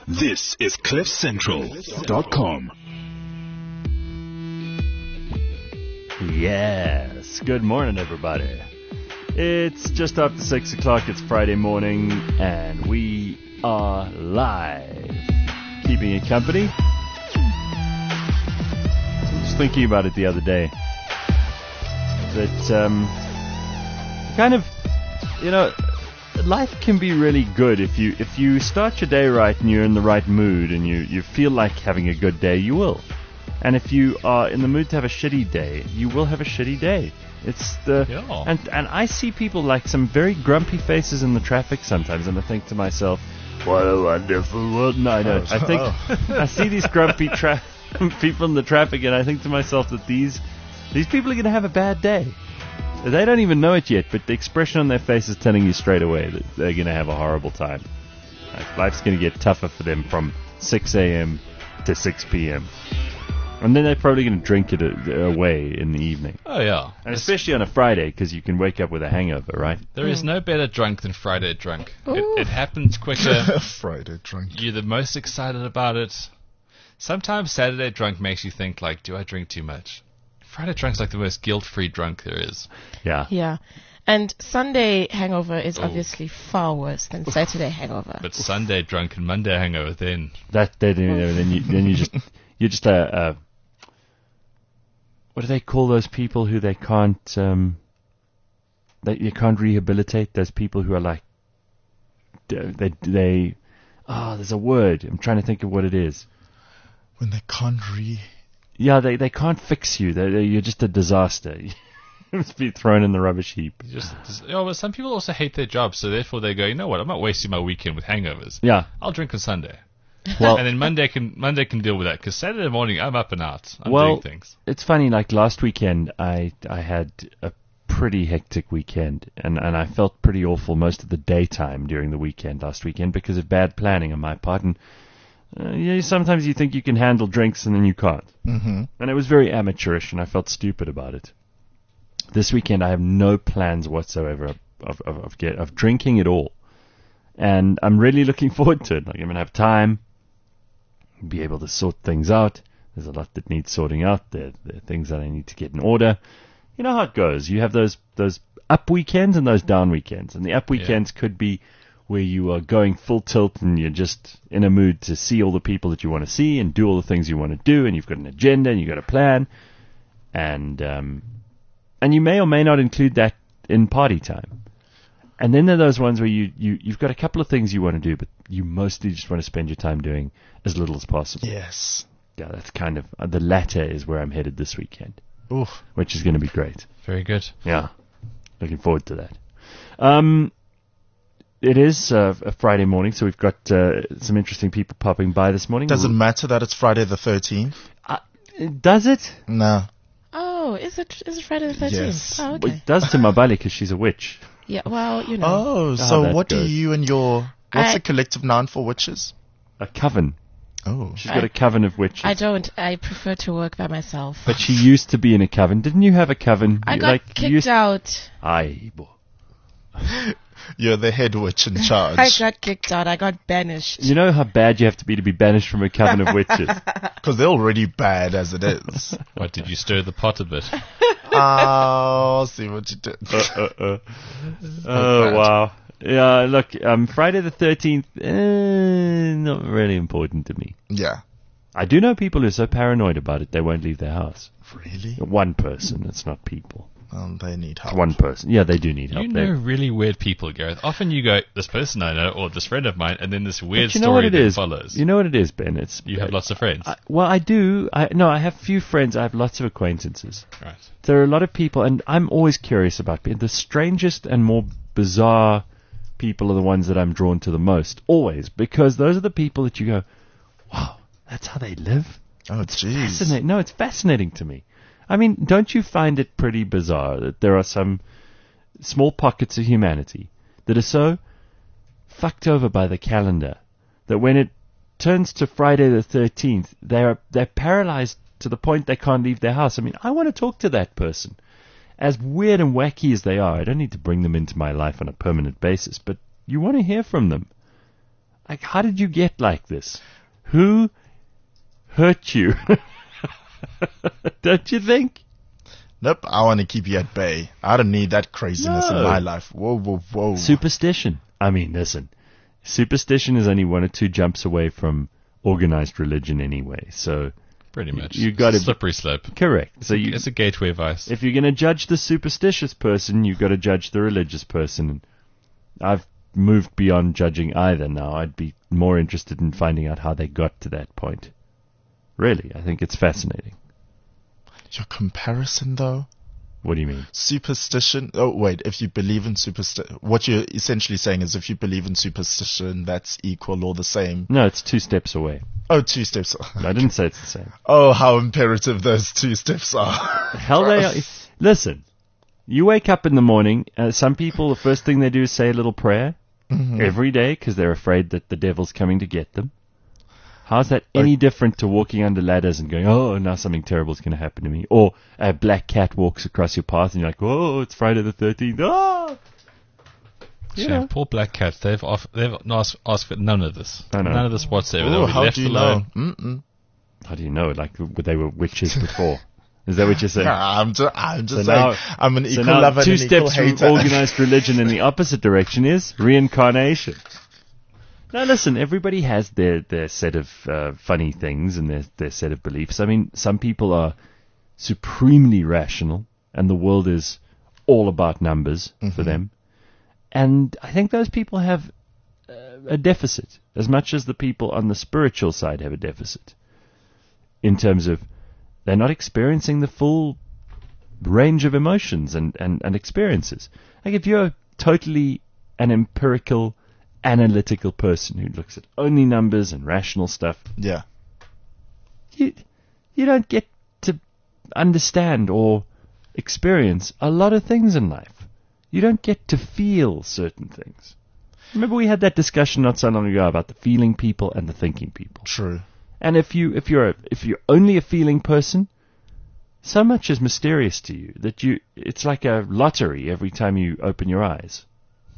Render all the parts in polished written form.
This is CliffCentral.com. Yes, good morning, everybody. It's just after 6 o'clock. It's Friday morning, and we are live, keeping you company. I was just thinking about it the other day. That kind of, life can be really good if you start your day right and you're in the right mood and you feel like having a good day, you will. And if you are in the mood to have a shitty day, you will have a shitty day. It's and I see people like some very grumpy faces in the traffic sometimes, and I think to myself, what a wonderful world. No, I don't. I think I see these grumpy people in the traffic, and I think to myself that these people are going to have a bad day. They don't even know it yet, but the expression on their face is telling you straight away that they're going to have a horrible time. Like, life's going to get tougher for them from 6 a.m. to 6 p.m. And then they're probably going to drink it away in the evening. Oh, yeah. And especially on a Friday, because you can wake up with a hangover, right? There is no better drunk than Friday drunk. It happens quicker. Friday drunk. You're the most excited about it. Sometimes Saturday drunk makes you think, like, do I drink too much? Friday drunk's like the most guilt-free drunk there is. Yeah. Yeah. And Sunday hangover is obviously far worse than Saturday hangover. But Sunday drunk and Monday hangover, then you're just a what do they call those people who they can't you can't rehabilitate? Those people who are like there's a word. I'm trying to think of what it is. When they can't Yeah, they can't fix you. You're just a disaster. You must be thrown in the rubbish heap. But some people also hate their jobs, so therefore they go, you know what, I'm not wasting my weekend with hangovers. Yeah. I'll drink on Sunday. Well, and then Monday can deal with that, because Saturday morning I'm up and out. I'm doing things. It's funny, like last weekend I had a pretty hectic weekend, and I felt pretty awful most of the daytime during the weekend last weekend because of bad planning on my part, and sometimes you think you can handle drinks and then you can't. Mm-hmm. And it was very amateurish, and I felt stupid about it. This weekend I have no plans whatsoever of drinking at all, and I'm really looking forward to it. Like, I'm going to have time, be able to sort things out. There's a lot that needs sorting out. There are things that I need to get in order. You know how it goes. You have those up weekends and those down weekends, and the up weekends could be where you are going full tilt and you're just in a mood to see all the people that you want to see and do all the things you want to do, and you've got an agenda and you've got a plan, and you may or may not include that in party time. And then there are those ones where you've got a couple of things you want to do, but you mostly just want to spend your time doing as little as possible. Yes. Yeah, that's kind of the latter is where I'm headed this weekend. Oof. Which is going to be great. Very good. Yeah, looking forward to that. It is a Friday morning, so we've got some interesting people popping by this morning. Does it matter that it's Friday the 13th? Does it? No. Oh, is it Friday the 13th? Yes. Oh, okay. It does to Mabali because she's a witch. Yeah, well, you know. Oh, so what goes. do you and what's the collective noun for witches? A coven. Oh. She's got a coven of witches. I don't. I prefer to work by myself. But she used to be in a coven. Didn't you have a coven? I got kicked out. Aye, boy. You're the head witch in charge. I got kicked out. I got banished. You know how bad you have to be banished from a coven of witches? Because they're already bad as it is. What, did you stir the pot a bit? I'll see what you did. Oh, wow. Yeah, look, Friday the 13th, not really important to me. Yeah. I do know people who are so paranoid about it, they won't leave their house. Really? One person, it's not people. They need help. It's one person. Yeah, they do need help. You know really weird people, Gareth. Often you go, this person I know, or this friend of mine, and then this weird story that follows. You know what it is, Ben? You have lots of friends. I do. I have few friends. I have lots of acquaintances. Right. There are a lot of people, and I'm always curious about people. The strangest and more bizarre people are the ones that I'm drawn to the most. Always. Because those are the people that you go, wow, that's how they live? Oh, jeez. Fascinating. No, it's fascinating to me. I mean, don't you find it pretty bizarre that there are some small pockets of humanity that are so fucked over by the calendar that when it turns to Friday the 13th, they're paralyzed to the point they can't leave their house? I mean, I want to talk to that person. As weird and wacky as they are, I don't need to bring them into my life on a permanent basis, but you want to hear from them. Like, how did you get like this? Who hurt you? Don't you think? Nope, I want to keep you at bay. I don't need that craziness in No. my life. Whoa, whoa, whoa. Superstition. I mean, listen. Superstition is only 1 or 2 jumps away from organized religion anyway. So, Pretty much. you gotta- slippery slope. correct. So It's a gateway vice. if you're going to judge the superstitious person, you've got to judge the religious person. And I've moved beyond judging either now. I'd be more interested in finding out how they got to that point. Really, I think it's fascinating. Your comparison, though? What do you mean? Superstition. Oh, wait. If you believe in superstition, what you're essentially saying is if you believe in superstition, that's equal or the same. No, it's 2 steps away. Oh, 2 steps. I didn't say it's the same. Oh, how imperative those 2 steps are. Hell, they are. Listen, you wake up in the morning. Some people, the first thing they do is say a little prayer every day because they're afraid that the devil's coming to get them. How's that any different to walking under ladders and going, oh, now something terrible is going to happen to me? Or a black cat walks across your path and you're like, oh, it's Friday the 13th. Oh! You Shame. know. Poor black cats. They've asked for none of this. I know. None of this whatsoever. Oh, They'll be how left do you alone. know? Mm-mm. How do you know? Like they were witches before. Is that what you're saying? Nah, I'm just So saying. now- I'm an So equal now lover 2 and an equal steps from hater. organized religion in the opposite direction is reincarnation. Now listen, everybody has their set of funny things and their set of beliefs. I mean, some people are supremely rational and the world is all about numbers for them. And I think those people have a deficit as much as the people on the spiritual side have a deficit in terms of they're not experiencing the full range of emotions and experiences. Like if you're totally an empirical, analytical person who looks at only numbers and rational stuff, Yeah. you don't get to understand or experience a lot of things in life. You don't get to feel certain things. Remember we had that discussion not so long ago about the feeling people and the thinking people. True. And if you're only a feeling person, so much is mysterious to you that it's like a lottery every time you open your eyes.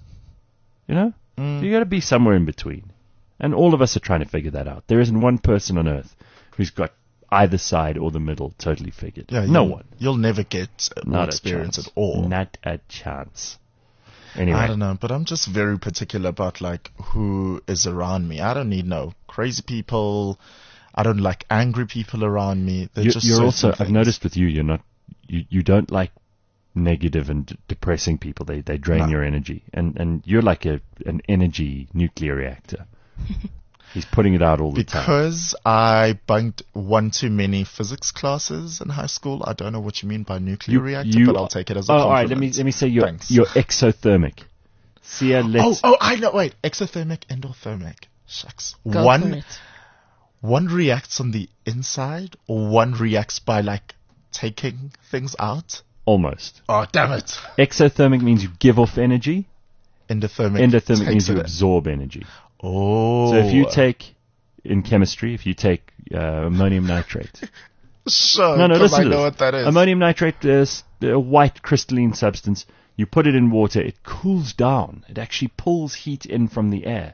You know? You got to be somewhere in between. And all of us are trying to figure that out. There isn't one person on earth who's got either side or the middle totally figured. Yeah. No one. You'll never get Not experience a chance. at all. Not a chance. Anyway. I don't know, but I'm just very particular about like who is around me. I don't need no crazy people. I don't like angry people around me. They're just You're certain also, I've things. noticed with you, you don't like negative and depressing people. They drain No. your energy. And you're like an energy nuclear reactor. He's putting it out all the time. Because I bunked one too many physics classes in high school. I don't know what you mean by nuclear reactor, but I'll take it as a all compliment. right, let me say you're Thanks. exothermic. See, let's I know. Wait, exothermic, endothermic. Shucks. Go for One it. one reacts on the inside, or one reacts by like taking things out. almost. Oh, damn it! Exothermic means you give off energy. Endothermic. Endothermic takes means you it in. absorb energy. Oh. So if you take, in chemistry, if you take ammonium nitrate. Sure, No, 'cause listen I to know this. what that is. Ammonium nitrate is a white crystalline substance. You put it in water, it cools down. It actually pulls heat in from the air.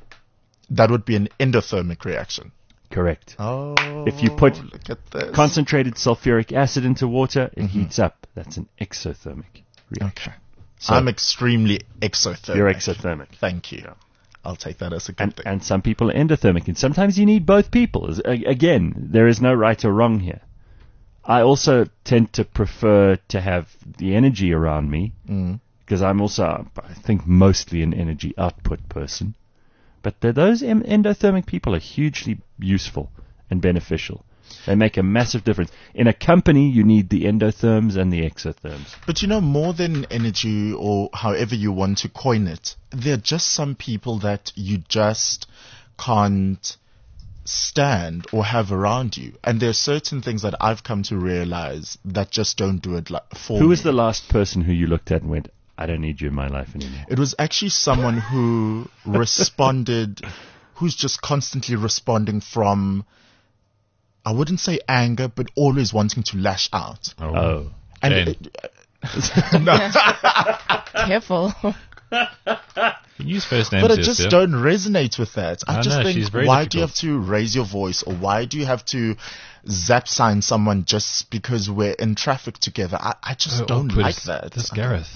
That would be an endothermic reaction. Correct. Oh. If you put look at this. Concentrated sulfuric acid into water, it heats up. That's an exothermic reaction. Okay. So I'm extremely exothermic. you're exothermic. Thank you. Yeah. I'll take that as a good thing. And some people are endothermic. And sometimes you need both people. Again, there is no right or wrong here. I also tend to prefer to have the energy around me because I'm also, I think, mostly an energy output person. But those endothermic people are hugely useful and beneficial. They make a massive difference. In a company, you need the endotherms and the exotherms. But you know, more than energy or however you want to coin it, there are just some people that you just can't stand or have around you. And there are certain things that I've come to realize that just don't do it for me. Who was the last person who you looked at and went, I don't need you in my life anymore? It was actually someone who responded, who's just constantly responding from, I wouldn't say anger, but always wanting to lash out. Oh. And Jane. no, Careful. You can use first names. But I yes, just yeah. don't resonate with that. I No, just no, think, she's very why do you have difficult. to raise your voice, or why do you have to zap sign someone just because we're in traffic together? I just don't Awkward like is that. This Gareth.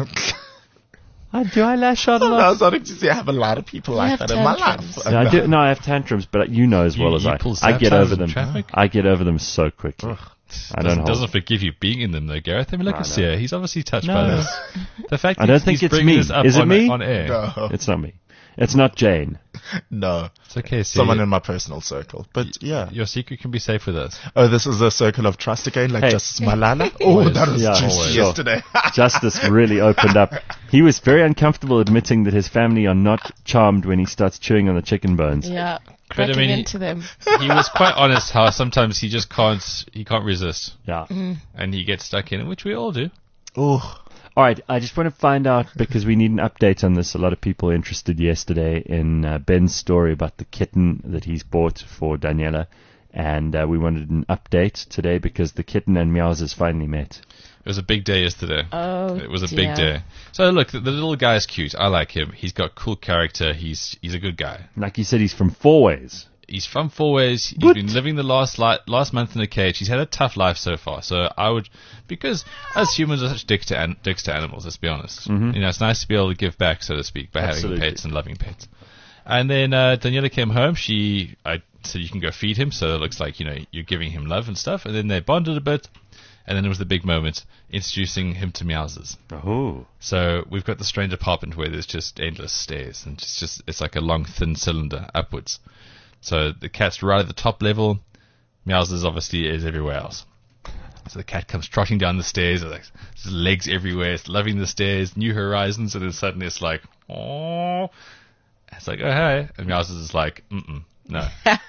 Do I lash out a I lot? was starting to say I have a lot of people like have that in my tantrums. life. No, I do. No, I have tantrums, but you know as well You- as you I. pull I zap get signs over in them. traffic? I get over them so quickly. I don't hold. Doesn't forgive you being in them though, Gareth. I mean, look I at know. Sia. He's obviously touched No. by this. The fact I that don't think he's it's bringing me. this up Is it on, me? on air. No, It's not me. It's not Jane. no. It's okay, Sia. Someone in my personal circle. But yeah. Your secret can be safe with us. Oh, this is a circle of trust again, like Hey. Justice Malala? Oh, Always. that was Yeah, juicy always. yesterday. Justice really opened up. He was very uncomfortable admitting that his family are not charmed when he starts chewing on the chicken bones. Yeah. But, I Cracking mean, into them. He was quite honest how sometimes he just can't resist, Yeah. and he gets stuck in it, which we all do. Oh, All right, I just want to find out, because we need an update on this. A lot of people were interested yesterday in Ben's story about the kitten that he's bought for Daniela, and we wanted an update today because the kitten and Meowsers finally met. It was a big day yesterday. Oh, It was a dear. big day. So look, the little guy's cute. I like him. He's got cool character. He's a good guy. Like you said, he's from Four Ways. He's from Fourways. He's What? been living the last month in a cage. He's had a tough life so far. So I would, because as humans are such dicks to animals. Let's be honest. You know, it's nice to be able to give back, so to speak, by Absolutely. having pets and loving pets. And then Daniela came home. I said you can go feed him, so it looks like you're giving him love and stuff. And then they bonded a bit. And then it was the big moment, introducing him to Meowsers. Oh. So we've got the strange apartment where there's just endless stairs, and it's like a long, thin cylinder upwards. So the cat's right at the top level. Meowsers obviously is everywhere else. So the cat comes trotting down the stairs, like his legs everywhere, it's loving the stairs, new horizons, and then suddenly it's like, oh, it's like, oh hey, and Meowsers is like, no.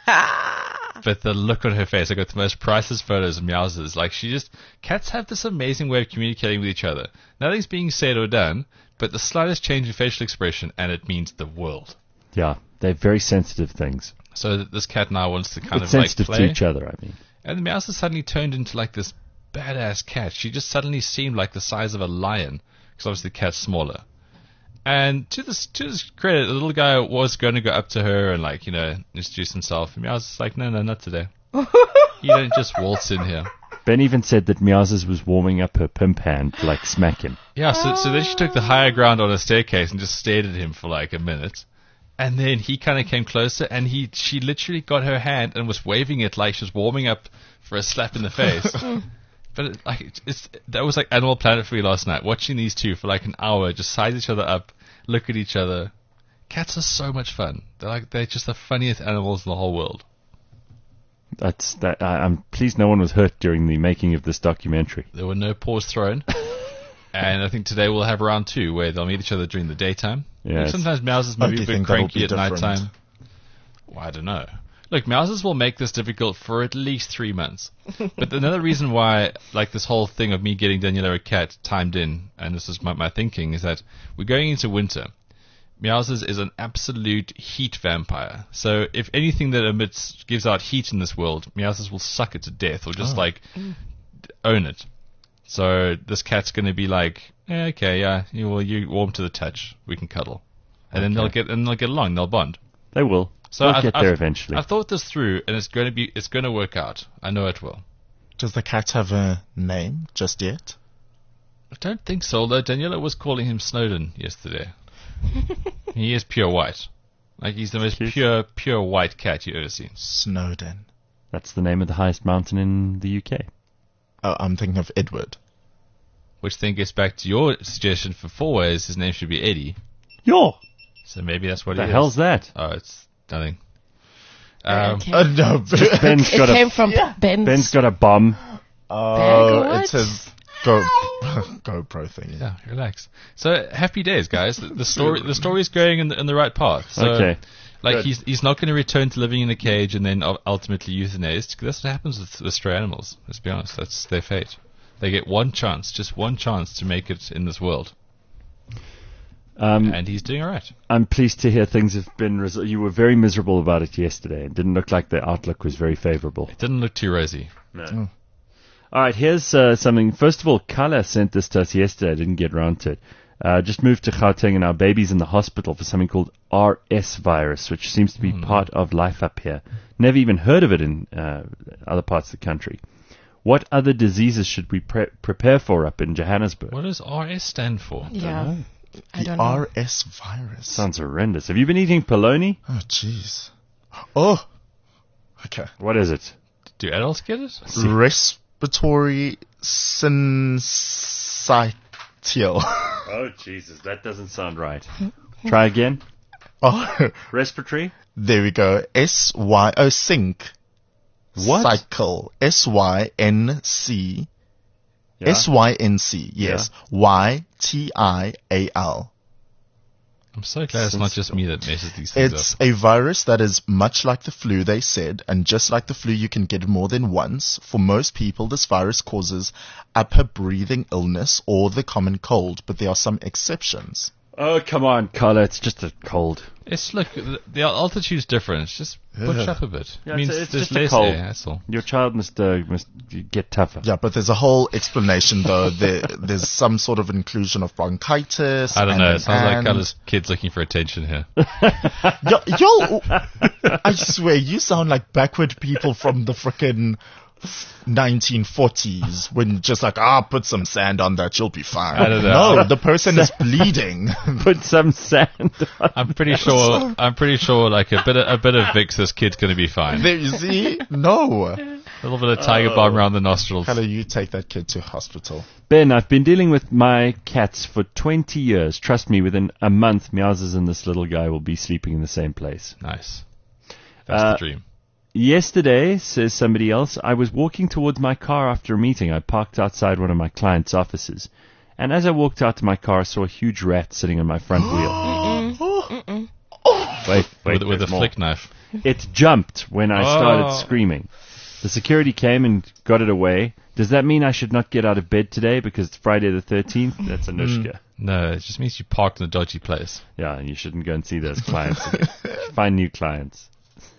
But the look on her face, I got the most priceless photos of Meowsers. Like cats have this amazing way of communicating with each other. Nothing's being said or done, but the slightest change in facial expression, and it means the world. Yeah, they're very sensitive things. So this cat now wants to kind It's of like sensitive play. to each other, I mean. And the Meowser suddenly turned into like this badass cat. She just suddenly seemed like the size of a lion, because obviously the cat's smaller. And to his credit, the little guy was going to go up to her and introduce himself. And Meowser's like, no, not today. You don't just waltz in here. Ben even said that Meowsers was warming up her pimp hand to smack him. Yeah, so then she took the higher ground on a staircase and just stared at him for like a minute. And then he kind of came closer, and she literally got her hand and was waving it like she was warming up for a slap in the face. But that was like Animal Planet for me last night, watching these two for like an hour, just size each other up, look at each other. Cats are so much fun. They're just the funniest animals in the whole world. I'm pleased no one was hurt during the making of this documentary. There were no paws thrown. And I think today we'll have round 2 where they'll meet each other during the daytime. Yes. Sometimes Meowsers Don't may be you a bit think that'll cranky be at different? nighttime. Well, I don't know. Look, Meowsers will make this difficult for at least 3 months. But another reason why, this whole thing of me getting Daniela a cat timed in, and this is my thinking, is that we're going into winter. Meowsers is an absolute heat vampire. So if anything that gives out heat in this world, Meowsers will suck it to death, or just own it. So this cat's going to be like, okay, yeah, you warm to the touch, we can cuddle, and then they'll get along, they'll bond. They will. So They'll get there eventually. I've thought this through, and it's going to work out. I know it will. does the cat have a name just yet? I don't think so. Although Daniela was calling him Snowden yesterday. He is pure white. Like he's the most Cute. pure white cat you've ever seen. Snowden. That's the name of the highest mountain in the UK. Oh, I'm thinking of Edward. Which then gets back to your suggestion for 4 ways. His name should be Eddie. Yo! So maybe that's what The it is. hell's that? Oh, it's nothing. Okay. Oh, no. Ben's It got came a from Ben's got a bomb. Oh, Bag, it's what? his GoPro thing. Yeah, relax. So happy days, guys. The story is going in the right path. So, Okay. Like Good. he's not going to return to living in a cage and then ultimately euthanized. That's what happens with stray animals. Let's be honest. That's their fate. They get just one chance to make it in this world, and he's doing all right. I'm pleased to hear things have been you were very miserable about it yesterday. It didn't look like the outlook was very favorable. It didn't look too rosy. No. All right, here's something. First of all, Kala sent this to us yesterday. I didn't get around to it. Just moved to Gauteng, and our baby's in the hospital for something called RS virus, which seems to be part of life up here. Never even heard of it in other parts of the country. What other diseases should we prepare for up in Johannesburg? What does RS stand for? Yeah. I The don't know. RS virus. Sounds horrendous. Have you been eating polony? Oh, jeez. Oh. Okay. What is it? Do adults get it? Respiratory syncytial. Oh, Jesus, that doesn't sound right. Try again. Oh, Respiratory? there we go. Sync. What? Cycle. SYNC. Yeah. SYNC. Yes. YTIAL. I'm so glad it's not just me that messes these things It's up. a virus that is much like the flu, they said, and just like the flu, you can get it more than once. For most people, this virus causes upper breathing illness or the common cold, but there are some exceptions. Oh, come on, Carla. It's just a cold. It's look, the altitude's different. It's just push up a bit. Yeah, It means it's there's just a less cold. air, that's all. Your child must get tougher. Yeah, but there's a whole explanation, though. There's some sort of inclusion of bronchitis. I don't know. and- It sounds like and- Carla's kids looking for attention here. Yo, I swear, you sound like backward people from the frickin' 1940s when just like, put some sand on that, you'll be fine. I don't know. No, the person is bleeding. Put some sand on. I'm pretty sure like a bit of Vicks, this kid's gonna be fine. There, you see? No. A little bit of Tiger Balm around the nostrils. Hello, you take that kid to hospital. Ben, I've been dealing with my cats for 20 years. Trust me, within a month, Meowsers and this little guy will be sleeping in the same place. Nice. That's the dream. Yesterday, says somebody else, I was walking towards my car after a meeting. I parked outside one of my clients' offices. And as I walked out to my car, I saw a huge rat sitting on my front wheel. Wait, With a there's more. flick knife. It jumped when I started Oh. screaming. The security came and got it away. Does that mean I should not get out of bed today because it's Friday the 13th? That's Anushka. No, it just means you parked in a dodgy place. Yeah, and you shouldn't go and see those clients again. Find new clients.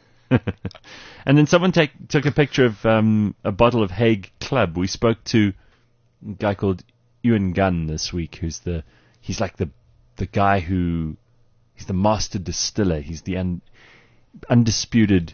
And then someone took a picture of a bottle of Hague Club. We spoke to a guy called Ewan Gunn this week, he's like the guy he's the master distiller. He's the undisputed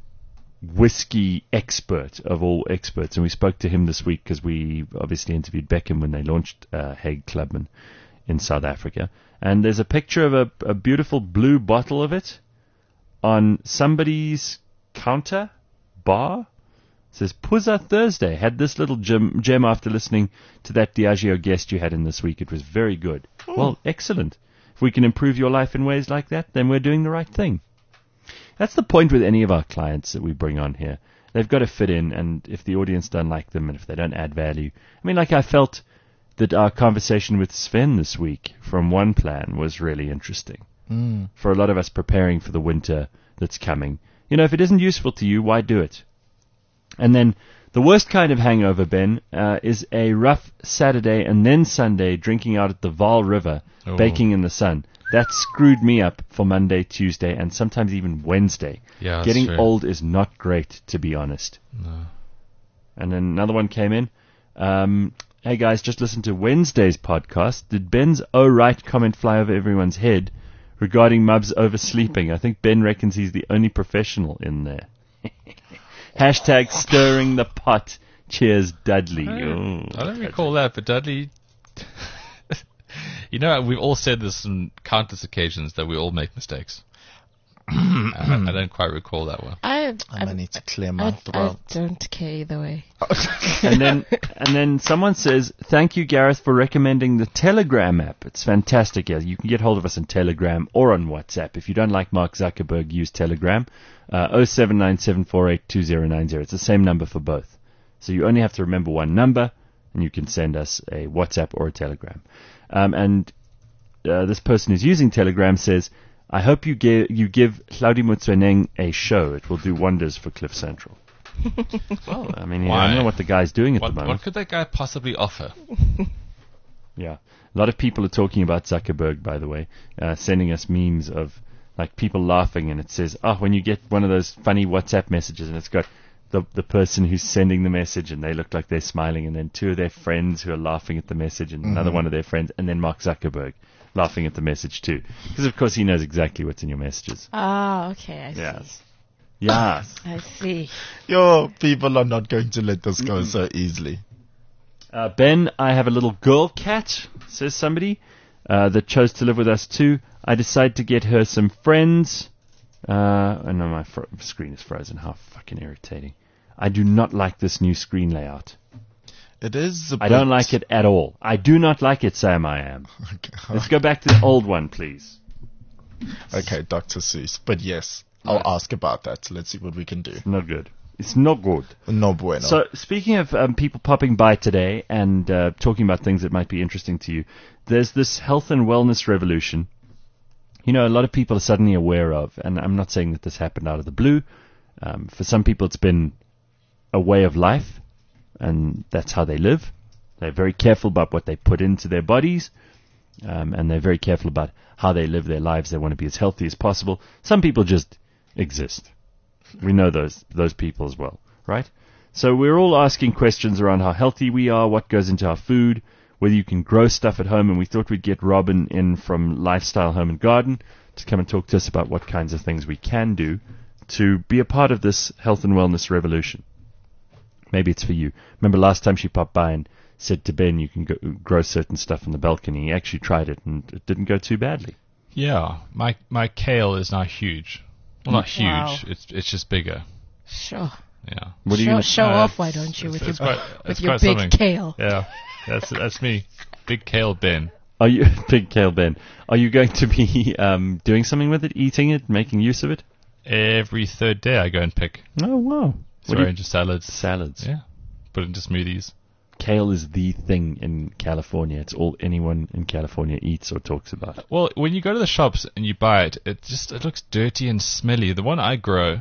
whiskey expert of all experts. And we spoke to him this week because we obviously interviewed Beckham when they launched Hague Club in South Africa. And there's a picture of a beautiful blue bottle of it on somebody's counter bar. It says Puzza Thursday. Had this little gem after listening to that Diageo guest you had in this week. It was very good. Well, excellent. If we can improve your life in ways like that, then we're doing the right thing. That's the point with any of our clients that we bring on here. They've got to fit in, and if the audience don't like them and if they don't add value. I mean, like I felt that our conversation with Sven this week from One Plan was really interesting. For a lot of us preparing for the winter that's coming. You know, if it isn't useful to you, why do it? And then the worst kind of hangover, Ben, is a rough Saturday and then Sunday drinking out at the Vaal River, baking in the sun. That screwed me up for Monday, Tuesday, and sometimes even Wednesday. Yeah, that's Getting true. old is not great, to be honest. No. And then another one came in. Hey guys, just listen to Wednesday's podcast. Did Ben's right comment fly over everyone's head regarding Mubs oversleeping? I think Ben reckons he's the only professional in there. Hashtag stirring the pot. Cheers, Dudley. Oh, I don't recall that, but Dudley... You know, we've all said this on countless occasions that we all make mistakes. I don't quite recall that one. I need to clear my I throat. don't care either way. and then someone says, thank you, Gareth, for recommending the Telegram app. It's fantastic. Yeah, you can get hold of us on Telegram or on WhatsApp. If you don't like Mark Zuckerberg, use Telegram. 0797482090. It's the same number for both. So you only have to remember one number, and you can send us a WhatsApp or a Telegram. This person who's using Telegram says, I hope you give Claudie Motsoeneng a show. It will do wonders for Cliff Central. Well, I mean, I Why? don't know what the guy's doing at the moment. What could that guy possibly offer? Yeah. A lot of people are talking about Zuckerberg, by the way, sending us memes of like people laughing, and it says, when you get one of those funny WhatsApp messages and it's got the person who's sending the message, and they look like they're smiling, and then two of their friends who are laughing at the message, and another one of their friends, and then Mark Zuckerberg laughing at the message too. Because, of course, he knows exactly what's in your messages. Ah, okay, I see. Yes. Yes. I see. Your people are not going to let this go so easily. Ben, I have a little girl cat, says somebody, that chose to live with us too. I decided to get her some friends. Oh no, my screen is frozen. How fucking irritating. I do not like this new screen layout. It is a I don't like it at all. I do not like it, Sam, I am. Okay. Let's go back to the old one, please. Okay, Dr. Seuss. But yes, I'll ask about that. Let's see what we can do. Not good. It's not good. No bueno. So, speaking of people popping by today and talking about things that might be interesting to you, there's this health and wellness revolution. You know, a lot of people are suddenly aware of, and I'm not saying that this happened out of the blue. For some people, it's been a way of life, and that's how they live. They're very careful about what they put into their bodies, and they're very careful about how they live their lives. They want to be as healthy as possible. Some people just exist. We know those people as well, right? So we're all asking questions around how healthy we are, what goes into our food, whether you can grow stuff at home, and we thought we'd get Robin in from Lifestyle Home and Garden to come and talk to us about what kinds of things we can do to be a part of this health and wellness revolution. Maybe it's for you. Remember last time she popped by and said to Ben, you can grow certain stuff on the balcony. He actually tried it, and it didn't go too badly. Yeah, my kale is now huge. Well, not huge. Wow. It's just bigger. Sure. Yeah. What are you gonna Show No, off, why don't you, with it's your, quite- with it's your quite big something. kale. Yeah, that's me. Big kale Ben. Are you big kale Ben? Are you going to be doing something with it, eating it, making use of it? Every third day I go and pick. Oh wow! Throw into salads. Salads. Yeah. Put into smoothies. Kale is the thing in California. It's all anyone in California eats or talks about. Well, when you go to the shops and you buy it, it looks dirty and smelly. The one I grow,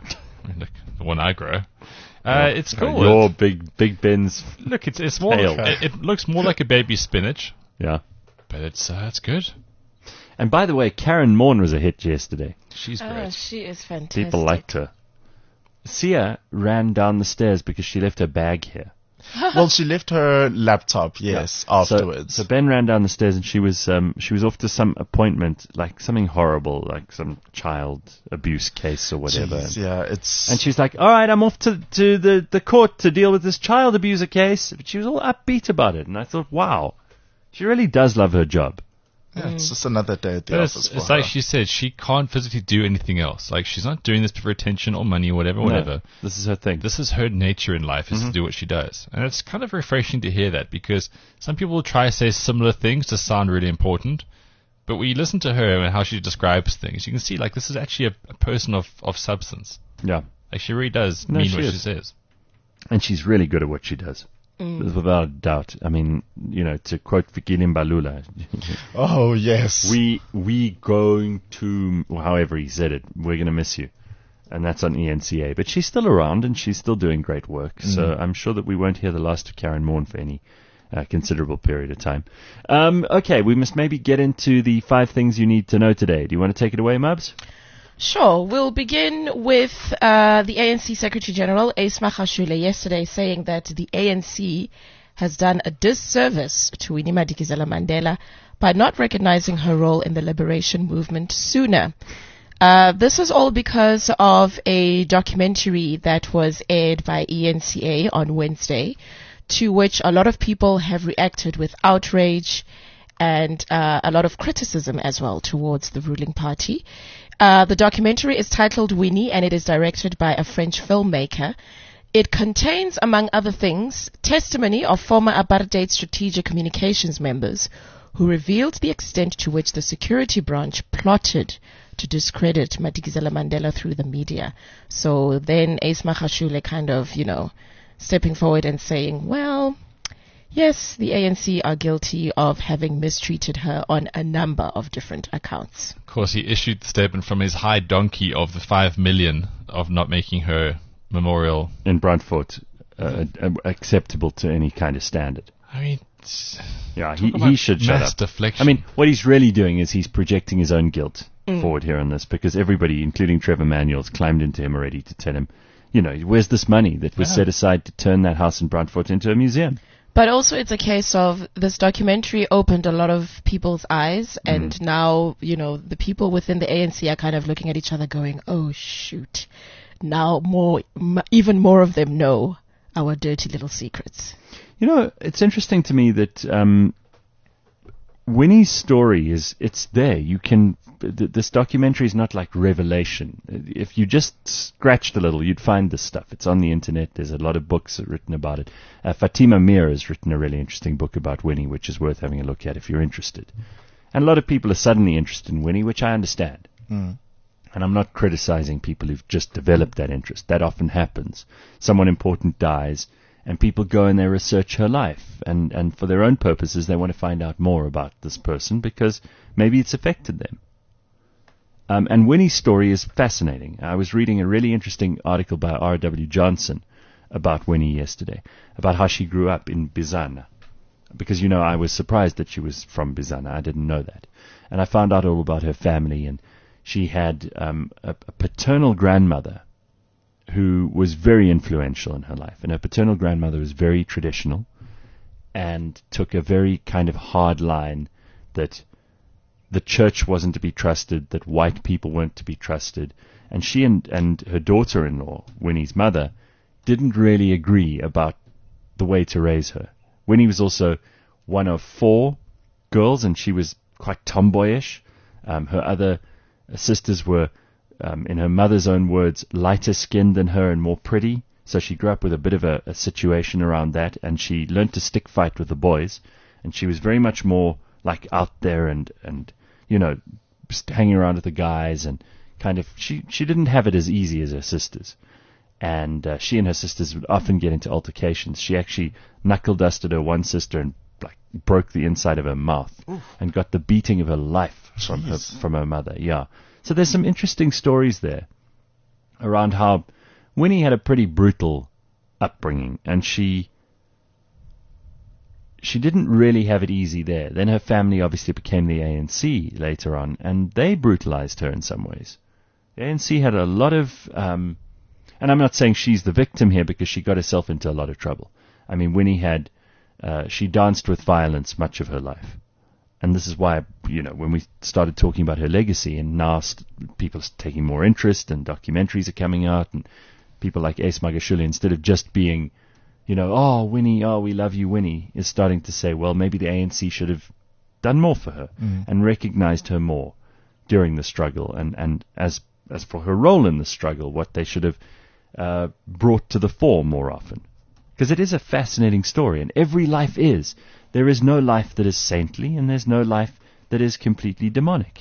it's cool. Your big Ben's. Look, it's more. Kale. It looks more like a baby spinach, Yeah. but it's good. And by the way, Karen Morn was a hit yesterday. She's Oh, great. she is fantastic. People liked her. Sia ran down the stairs because she left her bag here. Well, she left her laptop, yes, afterwards. So Ben ran down the stairs and she was off to some appointment, like something horrible, like some child abuse case or whatever. Jeez, yeah, it's... And she's like, all right, I'm off to the court to deal with this child abuser case. But she was all upbeat about it. And I thought, wow, she really does love her job. Yeah, it's just another day at the But office for it's her. like she said, she can't physically do anything else. Like, she's not doing this for attention or money or whatever. No, this is her thing. This is her nature in life, is to do what she does. And it's kind of refreshing to hear that, because some people will try to say similar things to sound really important. But when you listen to her and how she describes things, you can see, like, this is actually a person of substance. Yeah. Like, she really does No, mean she what is. she says. And she's really good at what she does. Without a doubt. I mean, you know, to quote Fikile Mbalula, Oh, yes. we going to, well, however he said it, we're going to miss you. And that's on ENCA. But she's still around and she's still doing great work. So I'm sure that we won't hear the last of Karen Morn for any considerable period of time. Okay, we must maybe get into the 5 things you need to know today. Do you want to take it away, Mubs? Sure. We'll begin with the ANC Secretary General, Ace Magashule, yesterday saying that the ANC has done a disservice to Winnie Madikizela Mandela by not recognizing her role in the liberation movement sooner. This is all because of a documentary that was aired by ENCA on Wednesday, to which a lot of people have reacted with outrage and a lot of criticism as well towards the ruling party. The documentary is titled Winnie, and it is directed by a French filmmaker. It contains, among other things, testimony of former apartheid strategic communications members who revealed the extent to which the security branch plotted to discredit Madikizela Mandela through the media. So then Ace Magashule kind of, stepping forward and saying, well, yes, the ANC are guilty of having mistreated her on a number of different accounts. Of course, he issued the statement from his high donkey of the 5 million of not making her memorial. In Brandfort, acceptable to any kind of standard. I mean, Yeah, talk he about should shut mass up. deflection. I mean, what he's really doing is he's projecting his own guilt forward here on this, because everybody, including Trevor Manuels, climbed into him already to tell him, where's this money that was Yeah. set aside to turn that house in Brandfort into a museum? But also it's a case of this documentary opened a lot of people's eyes, and now, the people within the ANC are kind of looking at each other going, oh shoot, now even more of them know our dirty little secrets. It's interesting to me that Winnie's story it's there. This documentary is not like revelation. If you just scratched a little, you'd find this stuff. It's on the internet. There's a lot of books written about it. Fatima Mir has written a really interesting book about Winnie, which is worth having a look at if you're interested. And a lot of people are suddenly interested in Winnie, which I understand. And I'm not criticizing people who've just developed that interest. That often happens. Someone important dies, and people go and they research her life. And for their own purposes, they want to find out more about this person because maybe it's affected them. And Winnie's story is fascinating. I was reading a really interesting article by R.W. Johnson about Winnie yesterday, about how she grew up in Bizana. Because, I was surprised that she was from Bizana. I didn't know that. And I found out all about her family, and she had a paternal grandmother who was very influential in her life. And her paternal grandmother was very traditional and took a very kind of hard line that the church wasn't to be trusted, that white people weren't to be trusted. And she and her daughter-in-law, Winnie's mother, didn't really agree about the way to raise her. Winnie was also one of 4 girls, and she was quite tomboyish. Her other sisters were, in her mother's own words, lighter skinned than her and more pretty. So she grew up with a bit of a situation around that, and she learned to stick fight with the boys. And she was very much more like out there and just hanging around with the guys, and kind of she didn't have it as easy as her sisters. And she and her sisters would often get into altercations. She actually knuckle dusted her one sister and broke the inside of her mouth. Oof. And got the beating of her life from her mother. Yeah. So there's some interesting stories there around how Winnie had a pretty brutal upbringing, and she didn't really have it easy there. Then her family obviously became the ANC later on, and they brutalized her in some ways. The ANC had a lot of, and I'm not saying she's the victim here because she got herself into a lot of trouble. I mean, Winnie she danced with violence much of her life. And this is why, when we started talking about her legacy, and now people are taking more interest, and documentaries are coming out, and people like Ace Magashule, instead of just being, oh, Winnie, oh, we love you, Winnie, is starting to say, well, maybe the ANC should have done more for her and recognized her more during the struggle. And as for her role in the struggle, what they should have brought to the fore more often. Because it is a fascinating story, and every life is. There is no life that is saintly, and there's no life that is completely demonic.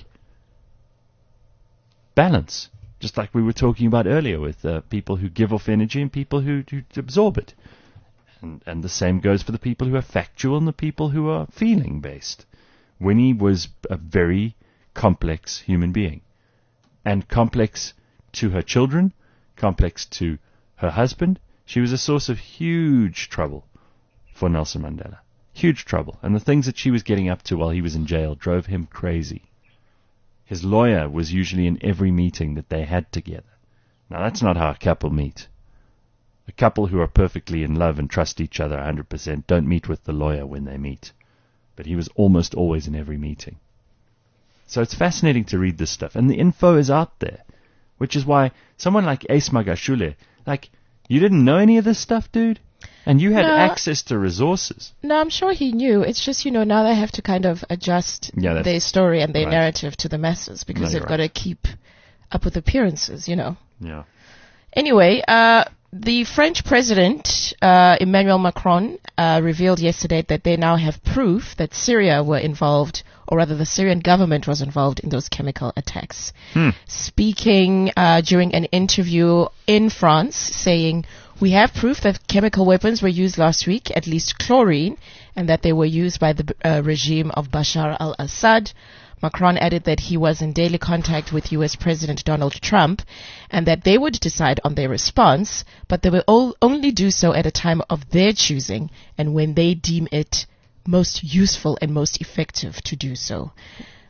Balance. Just like we were talking about earlier with people who give off energy and people who absorb it. And the same goes for the people who are factual and the people who are feeling-based. Winnie was a very complex human being. And complex to her children, complex to her husband. She was a source of huge trouble for Nelson Mandela. Huge trouble. And the things that she was getting up to while he was in jail drove him crazy. His lawyer was usually in every meeting that they had together. Now, that's not how a couple meet. A couple who are perfectly in love and trust each other 100% don't meet with the lawyer when they meet. But he was almost always in every meeting. So it's fascinating to read this stuff. And the info is out there. Which is why someone like Ace Magashule, you didn't know any of this stuff, dude? And you had access to resources. No, I'm sure he knew. It's just, now they have to kind of adjust their story and their narrative to the masses because they've got to keep up with appearances, Yeah. Anyway, the French president, Emmanuel Macron, revealed yesterday that they now have proof that Syria were involved, or rather the Syrian government was involved in those chemical attacks. Speaking during an interview in France, saying, "We have proof that chemical weapons were used last week, at least chlorine, and that they were used by the regime of Bashar al-Assad." Macron added that he was in daily contact with U.S. President Donald Trump and that they would decide on their response, but they will only do so at a time of their choosing and when they deem it most useful and most effective to do so.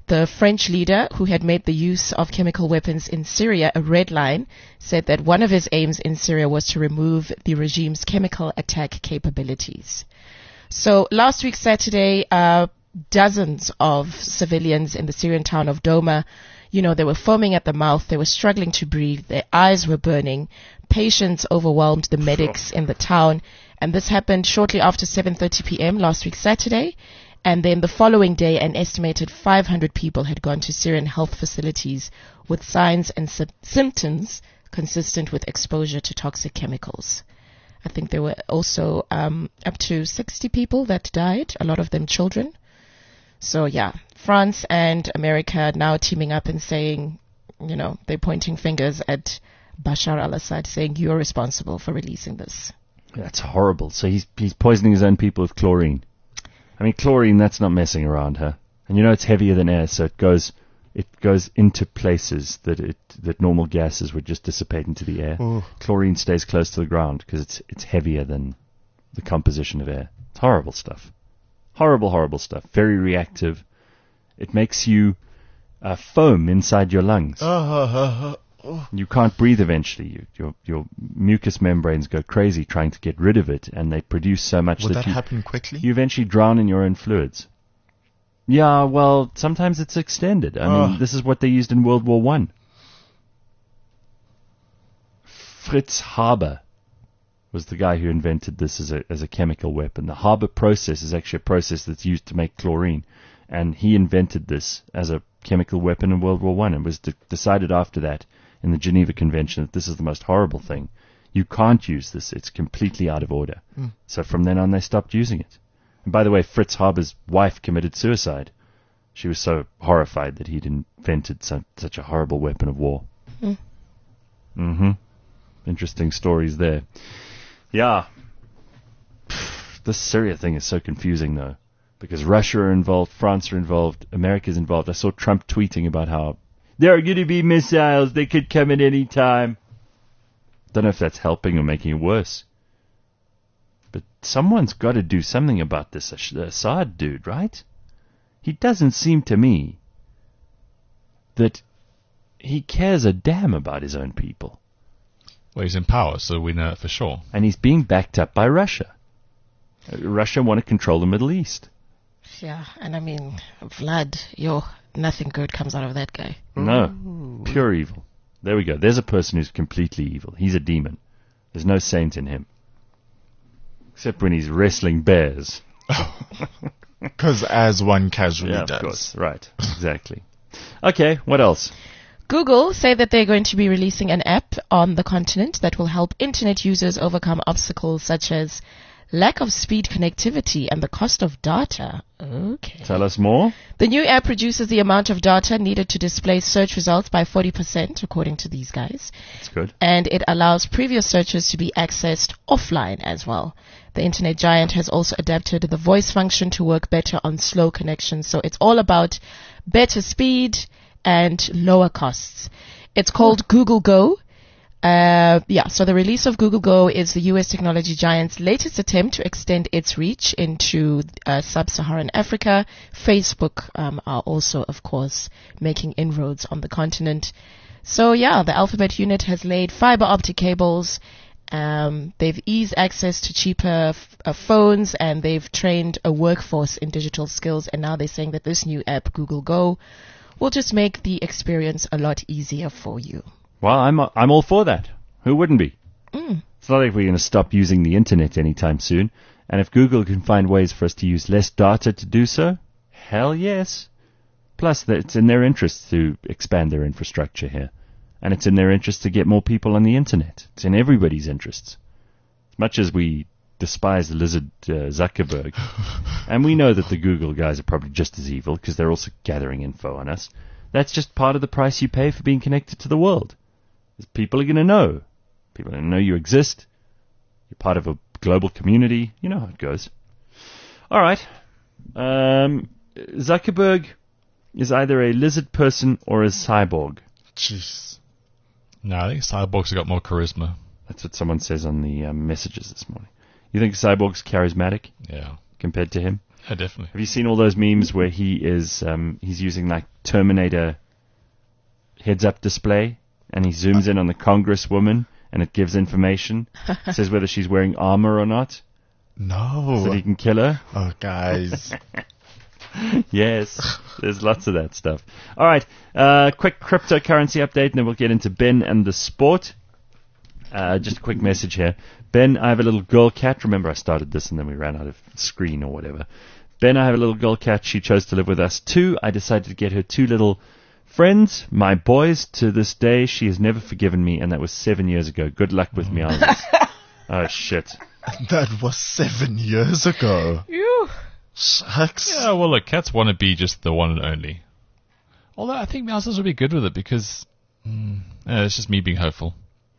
The French leader, who had made the use of chemical weapons in Syria a red line, said that one of his aims in Syria was to remove the regime's chemical attack capabilities. So last week, Saturday, dozens of civilians in the Syrian town of Doma, they were foaming at the mouth, they were struggling to breathe, their eyes were burning, patients overwhelmed the medics in the town, and this happened shortly after 7:30 p.m. last week, Saturday. And then the following day, an estimated 500 people had gone to Syrian health facilities with signs and symptoms consistent with exposure to toxic chemicals. I think there were also up to 60 people that died, a lot of them children. So, yeah, France and America now teaming up and saying, they're pointing fingers at Bashar al-Assad, saying you're responsible for releasing this. That's horrible. So he's poisoning his own people with chlorine. I mean, chlorine, that's not messing around, huh? And it's heavier than air, so it goes into places that normal gases would just dissipate into the air. Ooh. Chlorine stays close to the ground because it's heavier than the composition of air. It's horrible stuff. Horrible, horrible stuff. Very reactive. It makes you foam inside your lungs. You can't breathe eventually. Your mucous membranes go crazy trying to get rid of it, and they produce so much Would that that happen quickly? you eventually drown in your own fluids. Yeah, well, sometimes it's extended. I mean, this is what they used in World War I. Fritz Haber was the guy who invented this as a chemical weapon. The Haber process is actually a process that's used to make chlorine, and he invented this as a chemical weapon in World War I. It was decided after that in the Geneva Convention that this is the most horrible thing. You can't use this. It's completely out of order. So from then on, they stopped using it. And by the way, Fritz Haber's wife committed suicide. She was so horrified that he'd invented such a horrible weapon of war. Interesting stories there. Yeah. This Syria thing is so confusing, though, because Russia are involved, France are involved, America's involved. I saw Trump tweeting about how there are going to be missiles. They could come at any time. Don't know if that's helping or making it worse. But someone's got to do something about this Assad dude, right? He doesn't seem to me that he cares a damn about his own people. Well, he's in power, so we know it for sure. And he's being backed up by Russia. Russia want to control the Middle East. Yeah, and I mean, Vlad, nothing good comes out of that guy. No, pure evil. There we go. There's a person who's completely evil. He's a demon. There's no saint in him. Except when he's wrestling bears. Because as one casually Yeah, does. of course. Right, exactly. Okay, what else? Google say that they're going to be releasing an app on the continent that will help internet users overcome obstacles such as lack of speed connectivity and the cost of data. Okay. Tell us more. The new app reduces the amount of data needed to display search results by 40%, according to these guys. That's good. And it allows previous searches to be accessed offline as well. The internet giant has also adapted the voice function to work better on slow connections. So it's all about better speed and lower costs. It's called Google Go. So the release of Google Go is the US technology giant's latest attempt to extend its reach into sub-Saharan Africa. Facebook are also, of course, making inroads on the continent. So yeah, the Alphabet unit has laid fiber optic cables. They've eased access to cheaper phones, and they've trained a workforce in digital skills. And now they're saying that this new app, Google Go, will just make the experience a lot easier for you. Well, I'm all for that. Who wouldn't be? It's not like we're going to stop using the internet anytime soon. And if Google can find ways for us to use less data to do so, hell yes. Plus, it's in their interest to expand their infrastructure here. And it's in their interest to get more people on the internet. It's in everybody's interests. As much as we despise the lizard Zuckerberg, and we know that the Google guys are probably just as evil because they're also gathering info on us, that's just part of the price you pay for being connected to the world. People are going to know. People are going to know you exist. You're part of a global community. You know how it goes. All right. Zuckerberg is either a lizard person or a cyborg. Jeez. No, I think cyborgs have got more charisma. That's what someone says on the messages this morning. You think Cyborg's charismatic Yeah. compared to him? Yeah, definitely. Have you seen all those memes where he is he's using like Terminator heads-up display, and he zooms in on the congresswoman, and it gives information, says whether she's wearing armor or not, No. so that he can kill her. Oh, guys. Yes, there's lots of that stuff. All right, quick cryptocurrency update, and then we'll get into Ben and the sport. Just a quick message here. Ben, I have a little girl cat. Remember, I started this and then we ran out of screen or whatever. Ben, I have a little girl cat. She chose to live with us too. I decided to get her 2 little friends, my boys. To this day, she has never forgiven me, and that was 7 years ago. Good luck with me, Meowsers. Oh, shit. That was 7 years ago. Phew. Shucks. Yeah, well, look, cats want to be just the one and only. Although I think Meowsers would be good with it because it's just me being hopeful.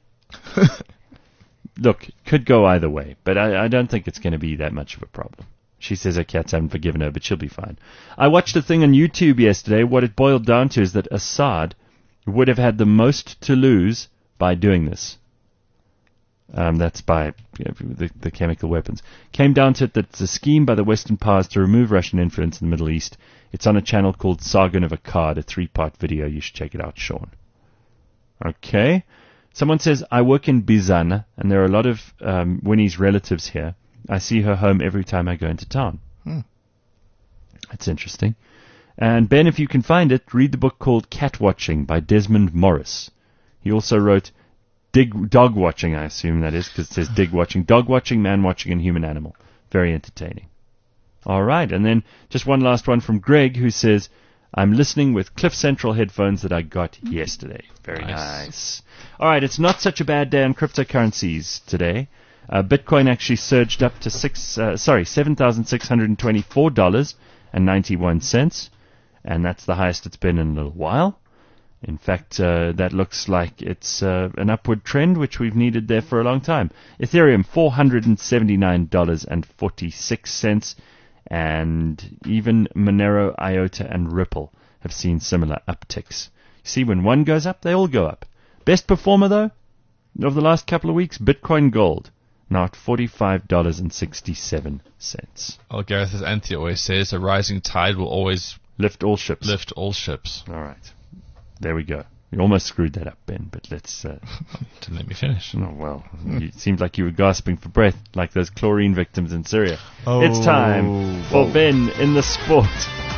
Look, could go either way, but I don't think it's going to be that much of a problem. She says her cats haven't forgiven her, but she'll be fine. I watched a thing on YouTube yesterday. What it boiled down to is that Assad would have had the most to lose by doing this. That's by the chemical weapons. Came down to it that it's a scheme by the Western powers to remove Russian influence in the Middle East. It's on a channel called Sargon of Akkad, a 3-part video. You should check it out, Sean. Okay. Someone says, I work in Bizana, and there are a lot of Winnie's relatives here. I see her home every time I go into town. That's interesting. And Ben, if you can find it, read the book called Cat Watching by Desmond Morris. He also wrote Dog Watching, I assume that is, because it says Dig Watching. Dog Watching, Man Watching, and Human Animal. Very entertaining. All right, and then just one last one from Greg, who says, I'm listening with Cliff Central headphones that I got yesterday. Very nice. All right, it's not such a bad day on cryptocurrencies today. Bitcoin actually surged up to $7,624.91, and that's the highest it's been in a little while. In fact, that looks like it's an upward trend, which we've needed there for a long time. Ethereum, $479.46, and even Monero, IOTA, and Ripple have seen similar upticks. You see, when one goes up, they all go up. Best performer, though, of the last couple of weeks, Bitcoin Gold, now at $45.67. Well, Gareth, as Anthony always says, a rising tide will always lift all ships. All right. There we go. You almost screwed that up, Ben, but let's... Didn't let me finish. Oh, well, it seemed like you were gasping for breath, like those chlorine victims in Syria. Oh. It's time for Ben in the sport.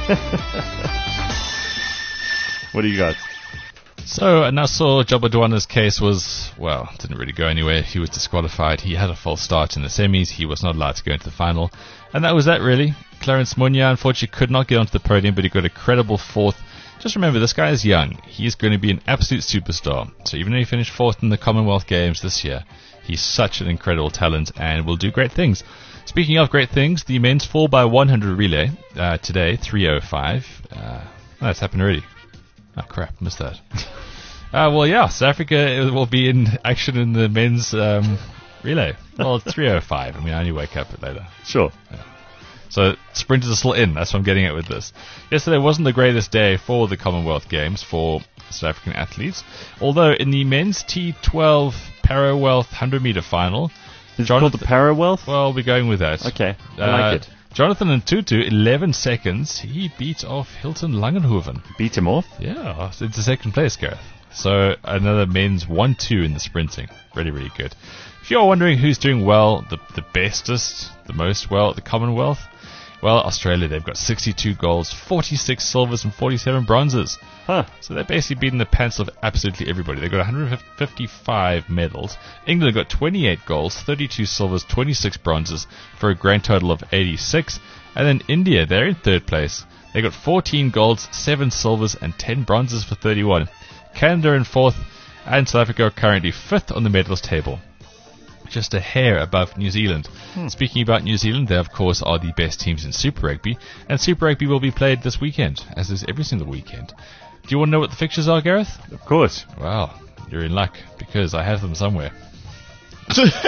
What do you got? So, Nassau Jabadwana's case was, well, didn't really go anywhere. He was disqualified. He had a false start in the semis. He was not allowed to go into the final. And that was that, really. Clarence Munya, unfortunately, could not get onto the podium, but he got a credible 4th. Just remember, this guy is young. He is going to be an absolute superstar. So even though he finished 4th in the Commonwealth Games this year, he's such an incredible talent and will do great things. Speaking of great things, the men's 4x100 relay today, 3:05. That's happened already. Oh, crap, missed that. Well, yeah, South Africa will be in action in the men's relay. Well, it's 3:05. I mean, I only wake up later. Sure. Yeah. So sprinters are still in. That's what I'm getting at with this. Yesterday wasn't the greatest day for the Commonwealth Games for South African athletes. Although in the men's T12 Parawealth 100-meter final... Is it called the Parawealth? Well, we're going with that. Okay, I like it. Jonathan Ntutu, 11 seconds. He beat off Hilton Langenhoven. Beat him off? Yeah, it's the second place, Gareth. So another men's 1-2 in the sprinting. Really, really good. If you're wondering who's doing well, the bestest, the most well at the Commonwealth, well, Australia, they've got 62 golds, 46 silvers, and 47 bronzes. Huh. So they're basically beating the pants of absolutely everybody. They've got 155 medals. England got 28 golds, 32 silvers, 26 bronzes, for a grand total of 86. And then India, they're in 3rd place. They got 14 golds, 7 silvers, and 10 bronzes for 31. Canada in 4th, and South Africa are currently 5th on the medals table, just a hair above New Zealand. Speaking about New Zealand, they of course are the best teams in Super Rugby, and Super Rugby will be played this weekend, as is every single weekend. Do you want to know what the fixtures are, Gareth? Of course. Well, you're in luck, because I have them somewhere.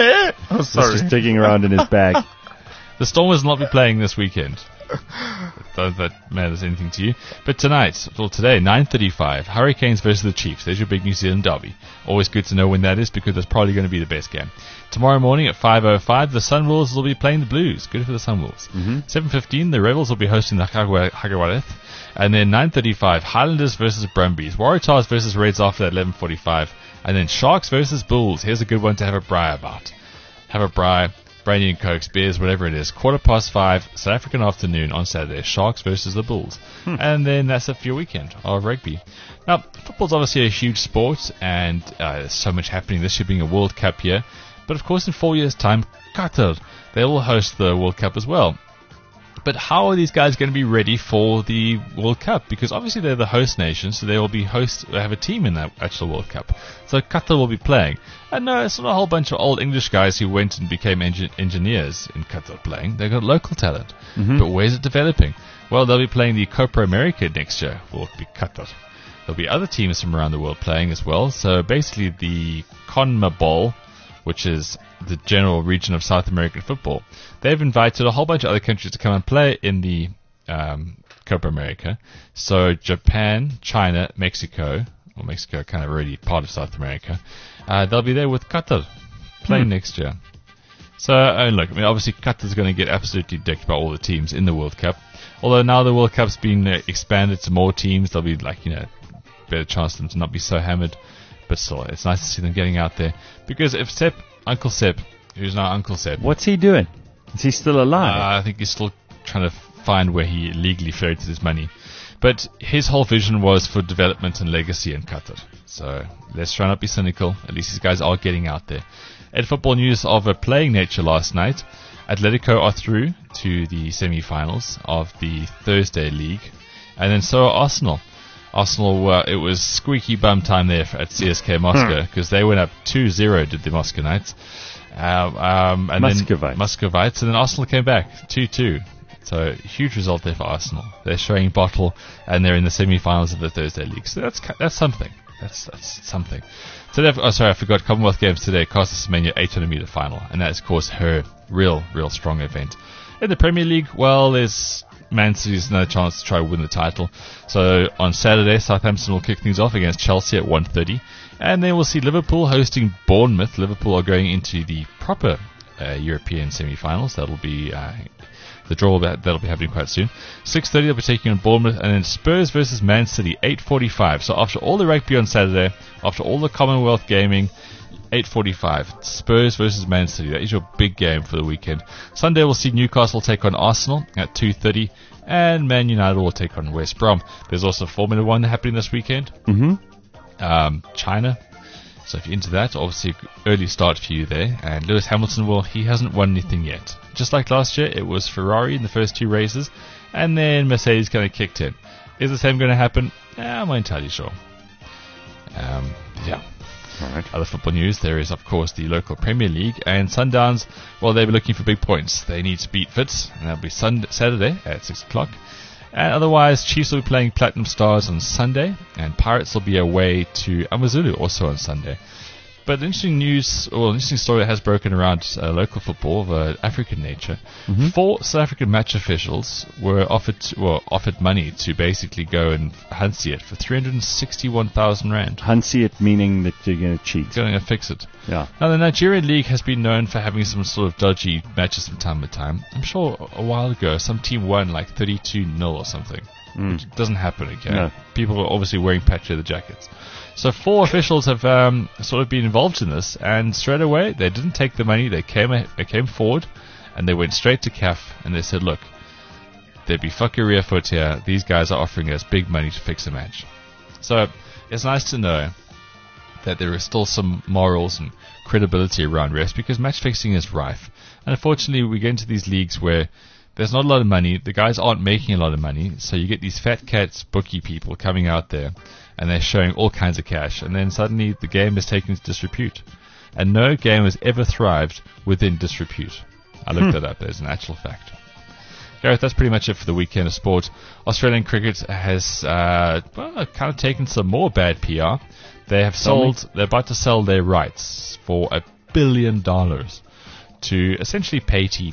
Oh, sorry. He's just digging around in his bag. The Stormers will not be playing this weekend. that matters anything to you. But today, 9:35, Hurricanes versus the Chiefs. There's your big New Zealand derby. Always good to know when that is because that's probably going to be the best game. Tomorrow morning at 5:05, the Sunwolves will be playing the Blues. Good for the Sunwolves. 7:15, the Rebels will be hosting the Hagawareth. And then 9:35, Highlanders versus Brumbies. Waratahs versus Reds after that 11:45. And then Sharks versus Bulls. Here's a good one to have a braai about. Have a braai. Brandy and Cokes, beers, whatever it is. 5:15, South African afternoon on Saturday. Sharks versus the Bulls. And then that's it for your weekend of rugby. Now, football's obviously a huge sport, and there's so much happening this year being a World Cup year. But of course, in 4 years' time, Qatar, they will host the World Cup as well. But how are these guys going to be ready for the World Cup? Because obviously they're the host nation, so they will be they have a team in that actual World Cup. So Qatar will be playing. And no, it's not a whole bunch of old English guys who went and became engineers in Qatar playing. They've got local talent. But where's it developing? Well, they'll be playing the Copa America next year. Will be Qatar. There'll be other teams from around the world playing as well. So basically the CONMEBOL, which is the general region of South American football, they've invited a whole bunch of other countries to come and play in the Copa America. So Japan, China, Mexico kind of already part of South America, they'll be there with Qatar playing next year. So, look, I mean, obviously Qatar's going to get absolutely dicked by all the teams in the World Cup. Although now the World Cup's been expanded to more teams, there'll be better chance for them to not be so hammered. But still, it's nice to see them getting out there. Because if Uncle Sepp, who's now Uncle Sepp... What's he doing? Is he still alive? I think he's still trying to find where he legally ferreted his money. But his whole vision was for development and legacy in Qatar. So let's try not be cynical. At least these guys are getting out there. In football news of a playing nature last night, Atletico are through to the semi-finals of the Thursday league. And then so are Arsenal. Arsenal, it was squeaky bum time there at CSK Moscow because they went up 2-0, did the Moscow Knights. Muscovites. And then Arsenal came back 2-2. So huge result there for Arsenal. They're showing bottle and they're in the semi-finals of the Thursday league. So that's something. That's something. So I forgot Commonwealth Games today. Caster Semenya 800 meter final, and that is of course her real strong event. In the Premier League, well, there's Man City's another chance to try to win the title. So on Saturday, Southampton will kick things off against Chelsea at 1:30, and then we'll see Liverpool hosting Bournemouth. Liverpool are going into the proper European semi-finals. That'll be the draw that'll be happening quite soon. 6:30 they'll be taking on Bournemouth, and then Spurs versus Man City 8:45. So after all the rugby on Saturday, after all the Commonwealth gaming, 8:45. Spurs versus Man City. That is your big game for the weekend. Sunday we'll see Newcastle take on Arsenal at 2:30, and Man United will take on West Brom. There's also Formula 1 happening this weekend. China. So if you're into that, obviously early start for you there. And Lewis Hamilton, well, he hasn't won anything yet. Just like last year, it was Ferrari in the first two races, and then Mercedes kind of kicked in. Is the same going to happen? I'm not entirely sure. Yeah. Right. Other football news, there is of course the local Premier League, and Sundowns, well, they'll be looking for big points. They need to beat Wits, and that'll be Saturday at 6 o'clock. And otherwise, Chiefs will be playing Platinum Stars on Sunday, and Pirates will be away to AmaZulu also on Sunday. But interesting story that has broken around local football of African nature. 4 South African match officials were offered money to basically go and Hansie it for 361,000 rand. Hansie it meaning that you're going to cheat. Going to fix it. Yeah. Now, the Nigerian League has been known for having some sort of dodgy matches from time to time. I'm sure a while ago some team won like 32-0 or something. Which doesn't happen again. No. People are obviously wearing patch leather jackets. So 4 officials have sort of been involved in this, and straight away they didn't take the money. They came forward, and they went straight to CAF, and they said, "Look, there'd be fuckery afoot here. These guys are offering us big money to fix a match." So it's nice to know that there is still some morals and credibility around refs, because match fixing is rife. And unfortunately, we get into these leagues where there's not a lot of money. The guys aren't making a lot of money, so you get these fat cats bookie people coming out there, and they're showing all kinds of cash, and then suddenly the game is taken into disrepute. And no game has ever thrived within disrepute. I looked that up. There's an actual fact. Gareth, that's pretty much it for the weekend of sport. Australian cricket has kind of taken some more bad PR. They're about to sell their rights for $1 billion to essentially pay TV.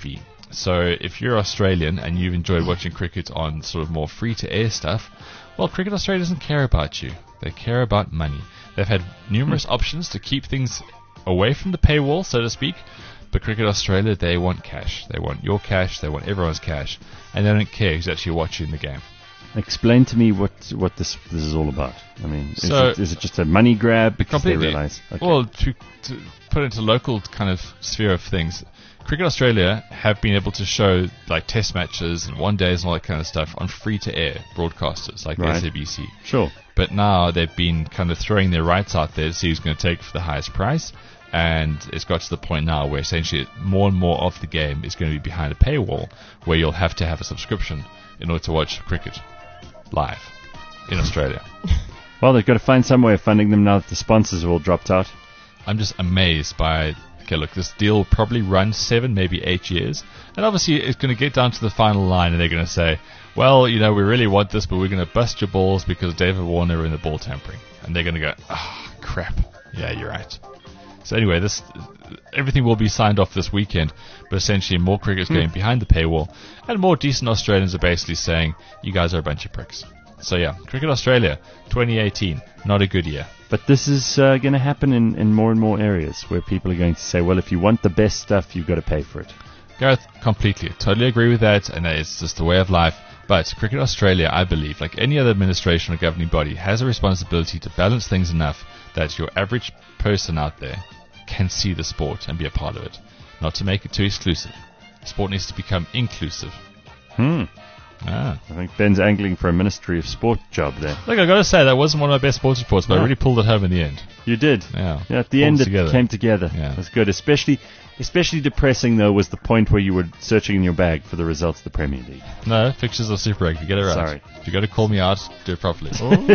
So if you're Australian and you've enjoyed watching cricket on sort of more free-to-air stuff, well, Cricket Australia doesn't care about you. They care about money. They've had numerous options to keep things away from the paywall, so to speak, but Cricket Australia, they want cash. They want your cash, they want everyone's cash, and they don't care who's actually watching the game. Explain to me what this is all about. I mean, is it just a money grab because they realize? Okay. Well, to put it into local kind of sphere of things, Cricket Australia have been able to show like test matches and one days and all that kind of stuff on free-to-air broadcasters like the SABC. Sure. But now they've been kind of throwing their rights out there to see who's going to take it for the highest price. And it's got to the point now where essentially more and more of the game is going to be behind a paywall, where you'll have to have a subscription in order to watch cricket live in Australia. Well, they've got to find some way of funding them now that the sponsors have all dropped out. I'm just amazed by... Okay, look, this deal will probably run 7, maybe 8 years. And obviously it's going to get down to the final line and they're going to say, well, we really want this, but we're going to bust your balls because David Warner in the ball tampering. And they're going to go, crap. Yeah, you're right. So anyway, everything will be signed off this weekend, but essentially more cricket's going behind the paywall, and more decent Australians are basically saying, you guys are a bunch of pricks. So yeah, Cricket Australia, 2018, not a good year. But this is going to happen in more and more areas where people are going to say, well, if you want the best stuff, you've got to pay for it. Gareth, completely. Totally agree with that, and it's just the way of life. But Cricket Australia, I believe, like any other administration or governing body, has a responsibility to balance things enough that your average person out there can see the sport and be a part of it. Not to make it too exclusive. Sport needs to become inclusive. I think Ben's angling for a Ministry of Sport job there. Look, I've got to say, that wasn't one of my best sports reports, but I really pulled it home in the end. You did. Yeah. At the end, it came together. Yeah. It was good. Especially depressing, though, was the point where you were searching in your bag for the results of the Premier League. No, fixtures of Super Rugby. Get it right. Sorry. If you're going to call me out, do it properly.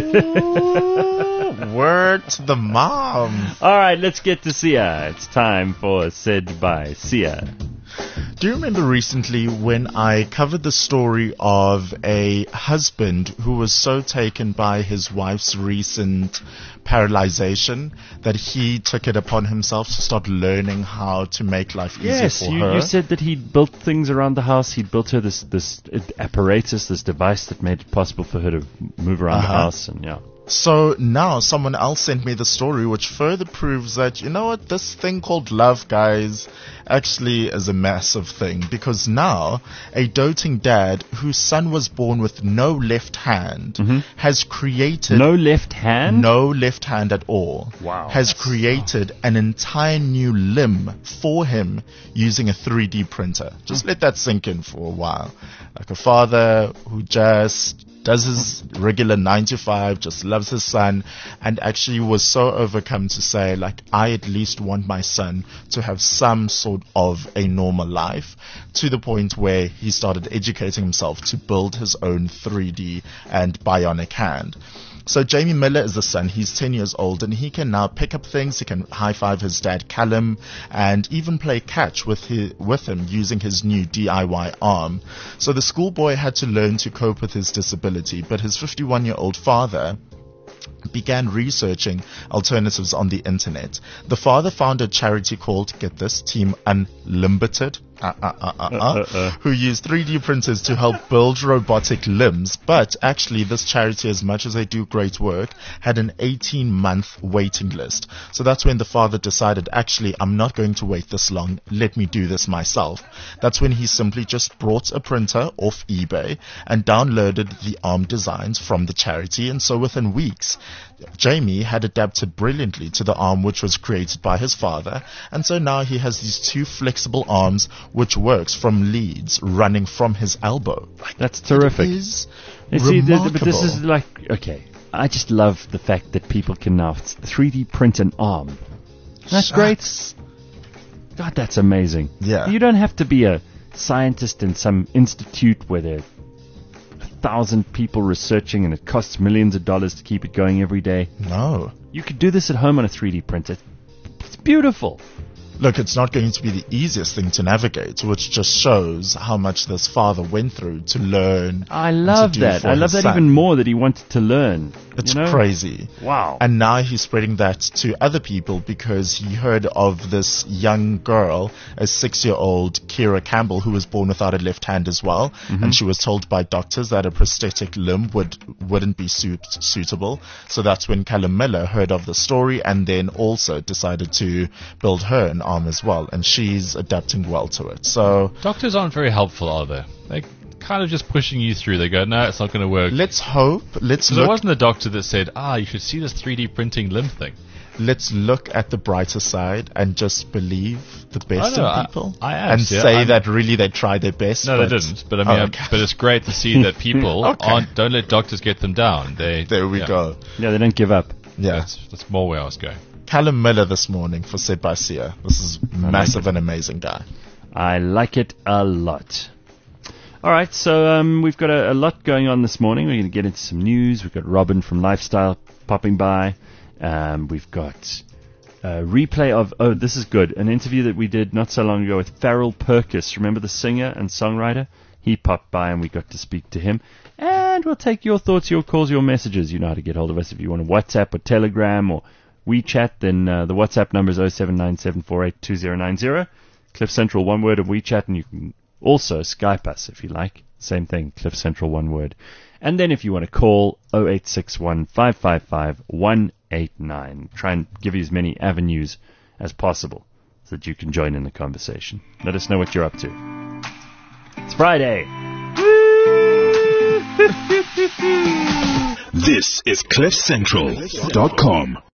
Ooh, word to the mom. All right, let's get to Sia. It's time for Said by Sia. Do you remember recently when I covered the story of a husband who was so taken by his wife's recent paralyzation that he took it upon himself to start learning how to make life easier for her? You said that he'd built things around the house. He'd built her this apparatus, this device that made it possible for her to move around the house. And So now someone else sent me the story, which further proves that, you know what, this thing called love, guys, actually is a massive thing. Because now a doting dad whose son was born with no left hand has created... No left hand? No left hand at all. Wow. Has created an entire new limb for him using a 3D printer. Just let that sink in for a while. Like a father who just does his regular 9 to 5, just loves his son, and actually was so overcome to say, like, I at least want my son to have some sort of a normal life, to the point where he started educating himself to build his own 3D and bionic hand. So Jamie Miller is the son. He's 10 years old, and he can now pick up things. He can high-five his dad, Callum, and even play catch with him using his new DIY arm. So the schoolboy had to learn to cope with his disability, but his 51-year-old father began researching alternatives on the internet. The father founded a charity called, get this, Team Unlimited, who used 3D printers to help build robotic limbs. But actually, this charity, as much as they do great work, had an 18-month waiting list. So that's when the father decided, actually, I'm not going to wait this long. Let me do this myself. That's when he simply just brought a printer off eBay and downloaded the arm designs from the charity. And so within weeks, Jamie had adapted brilliantly to the arm which was created by his father, and so now he has these two flexible arms which works from leads running from his elbow. That's terrific. It is remarkable. But this is like, okay, I just love the fact that people can now 3D print an arm. That's great. God, that's amazing. Yeah. You don't have to be a scientist in some institute where there are 1,000 people researching and it costs millions of dollars to keep it going every day. No. You could do this at home on a 3D printer. It's beautiful. Look, it's not going to be the easiest thing to navigate, which just shows how much this father went through to learn. I love to do that. for I love his that son. even more, that he wanted to learn. It's you know? crazy. Wow. And now he's spreading that to other people because he heard of this young girl, a 6-year-old Kira Campbell, who was born without a left hand as well. Mm-hmm. And she was told by doctors that a prosthetic limb wouldn't be suitable. So that's when Callum Miller heard of the story and then also decided to build her an arm as well. And she's adapting well to it. So Doctors aren't very helpful, are they? They kind of just pushing you through. They go, no, it's not going to work. let's hope. Let's So there look. wasn't a doctor that said, you should see this 3D printing limb thing. Let's look at the brighter side and just believe the best know, in people. I am, and yeah, say I'm- that really they tried their best. No, but they didn't. But I mean, okay. but it's great to see that people Okay. don't let doctors get them down. There we go. Yeah, they don't give up. Yeah. That's more where I was going. Callum Miller this morning for Said by Sia. This is massive and amazing guy. I like it a lot. All right, so we've got a lot going on this morning. We're going to get into some news. We've got Robin from Lifestyle popping by. We've got a replay of, this is good, an interview that we did not so long ago with Farrell Perkis. Remember the singer and songwriter? He popped by and we got to speak to him. And we'll take your thoughts, your calls, your messages. You know how to get hold of us. If you want to WhatsApp or Telegram or WeChat, then the WhatsApp number is 0797482090. Cliff Central, one word, of WeChat, and you can also Skype us if you like. Same thing, Cliff Central, one word. And then if you want to call, 0861 555 189. Try and give you as many avenues as possible so that you can join in the conversation. Let us know what you're up to. It's Friday. This is CliffCentral.com.